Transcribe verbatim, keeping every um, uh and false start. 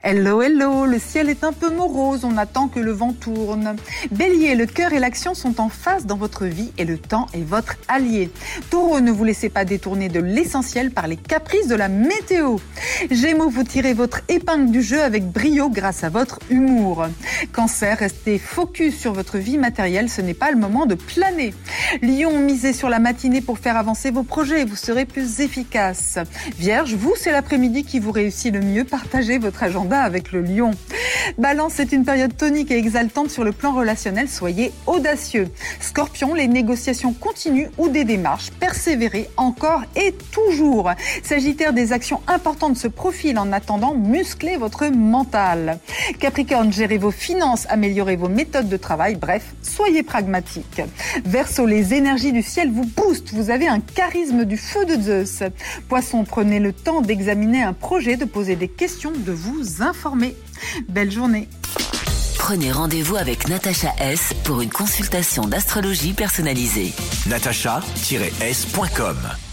Hello, hello, le ciel est un peu morose, on attend que le vent tourne. Bélier, le cœur et l'action sont en phase dans votre vie et le temps est votre allié. Taureau, ne vous laissez pas détourner de l'essentiel par les caprices de la météo. Gémeaux, vous tirez votre épingle du jeu avec brio grâce à votre humour. Cancer, restez focus sur votre vie matérielle, ce n'est pas le moment de planer. Lion, misez sur la matinée pour faire avancer vos projets, vous serez plus efficace. Vierge, vous, c'est l'après-midi qui vous réussit le mieux, partagez votre agenda avec le lion. Balance, c'est une période tonique et exaltante sur le plan relationnel, soyez audacieux. Scorpion, les négociations continuent ou des démarches, persévérez encore et toujours. Sagittaire, des actions importantes se profilent en attendant, musclez votre mental. Capricorne, gérez vos finances, améliorez vos méthodes de travail, bref, soyez pragmatique. Verseau, les énergies du ciel vous boostent, vous avez un charisme du feu de Zeus. Poisson, prenez le temps d'examiner un projet, de poser des questions, de vous informer. Belle journée. Prenez rendez-vous avec Natacha S pour une consultation d'astrologie personnalisée. natacha tiret s point com